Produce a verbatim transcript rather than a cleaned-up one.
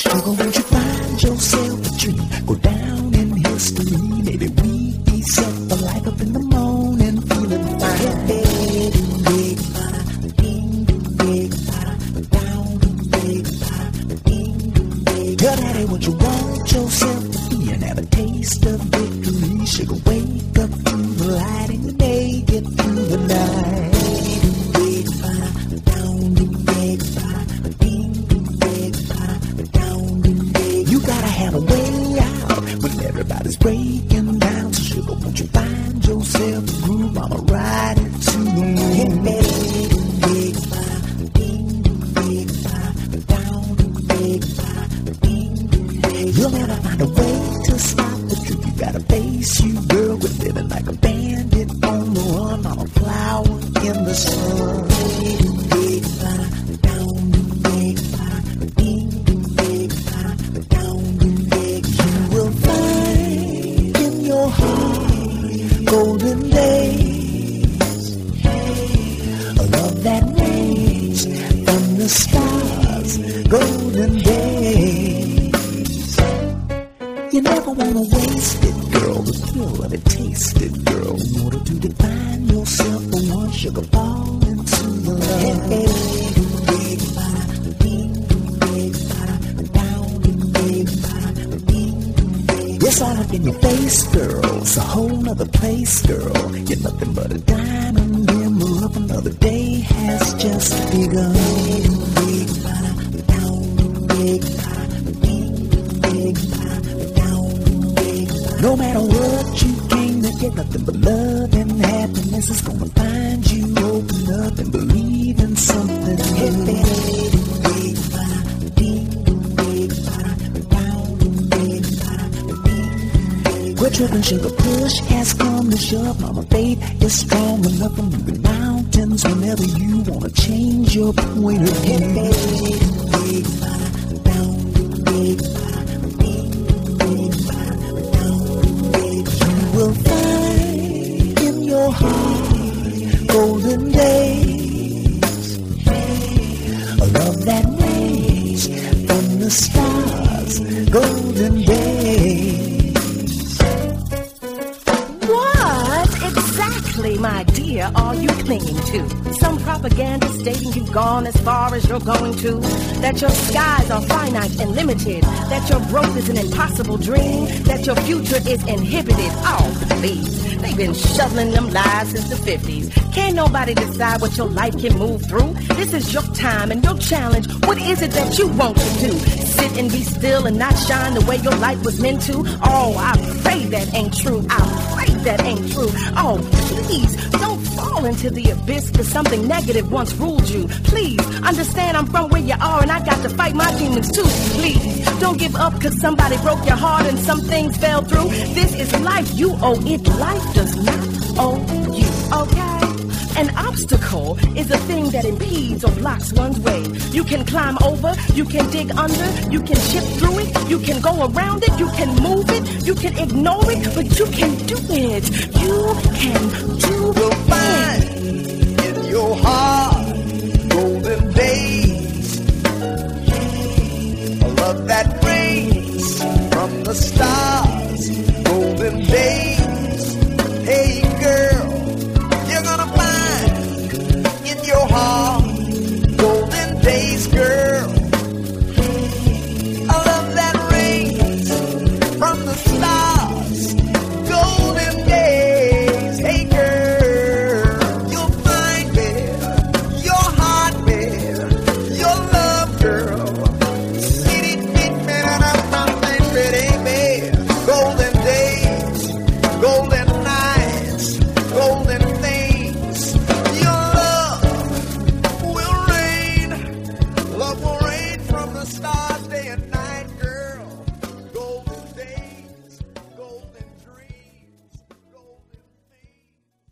Sugar, won't you find yourself a dream? Go down in history. Maybe we be set for life up in the morning, feeling fine. Tell daddy what you want yourself to be and have a taste of victory. Sugar, wake up to the light in the day, get through the night. You gotta have a way out when everybody's breaking down. So sugar, won't you find yourself a groove? I'ma ride it to the moon. You'll never find a way to stop the truth. You gotta face you, girl. We're living like a bandit on the run. I'm a flower in the sun. You will find in your heart golden days, a love that rains from the stars. Golden days. You never wanna waste it, girl. The thrill of it, taste it, girl. In order to define yourself for one, sugar, fall into the love. It's all up in your face, girl. It's a whole nother place, girl. You're nothing but a diamond in the rough. Another day has just begun. No matter what you came to get, nothing but love and happiness is gonna find you. Open up and believe in something new. Quit tripping, sugar, push has come to shove. Mama, faith is strong enough for moving mountains whenever you wanna change your point of view. Will find in your heart golden days, a love that rains from the stars. Golden days. What exactly, my dear, are you clinging to? Some propaganda stating you've gone as far as you're going to, that your skies are finite and limited, that your growth is an impossible dream, that your future is inhibited. Oh, please. They've been shoveling them lies since the fifties. Can't nobody decide what your life can move through? This is your time and your challenge. What is it that you want to do? Sit and be still and not shine the way your life was meant to? Oh, I pray that ain't true. I pray that ain't true. Oh, please, don't fall into the abyss because something negative once ruled you. Please, understand I'm from where you are and I got to fight my demons too. Please, don't give up because somebody broke your heart and some things fell through. This is life. You owe it. Life does not owe you, okay? An obstacle is a thing that impedes or blocks one's way. You can climb over, you can dig under, you can chip through it, you can go around it, you can move it, you can ignore it, but you can do it. You can do You'll it. find in your heart golden days, a love that rains from the stars.